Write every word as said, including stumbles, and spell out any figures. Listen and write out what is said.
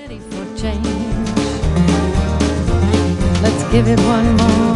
ready for change. Let's give it one more